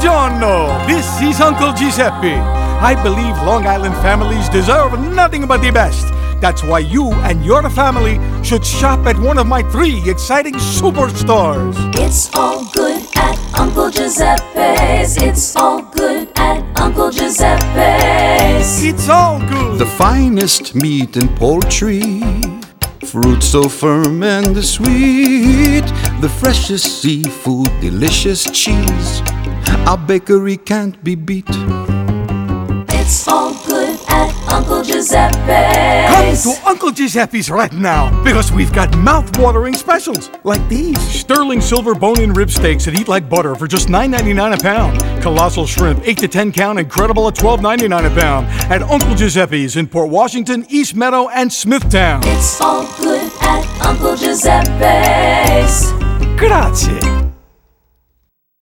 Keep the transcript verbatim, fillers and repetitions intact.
Buongiorno! This is Uncle Giuseppe. I believe Long Island families deserve nothing but the best. That's why you and your family should shop at one of my three exciting superstores. It's all good at Uncle Giuseppe's. It's all good at Uncle Giuseppe's. It's all good. The finest meat and poultry, fruit so firm and sweet, the freshest seafood, delicious cheese, our bakery can't be beat. It's all good at Uncle Come Giuseppe's. to Uncle Giuseppe's right now, because we've got mouth-watering specials like these. Sterling silver bone-in rib steaks that eat like butter for just nine ninety-nine a pound. Colossal shrimp, eight to ten count, incredible at twelve ninety-nine a pound. At Uncle Giuseppe's in Port Washington, East Meadow, and Smithtown. It's all good at Uncle Giuseppe's. Grazie.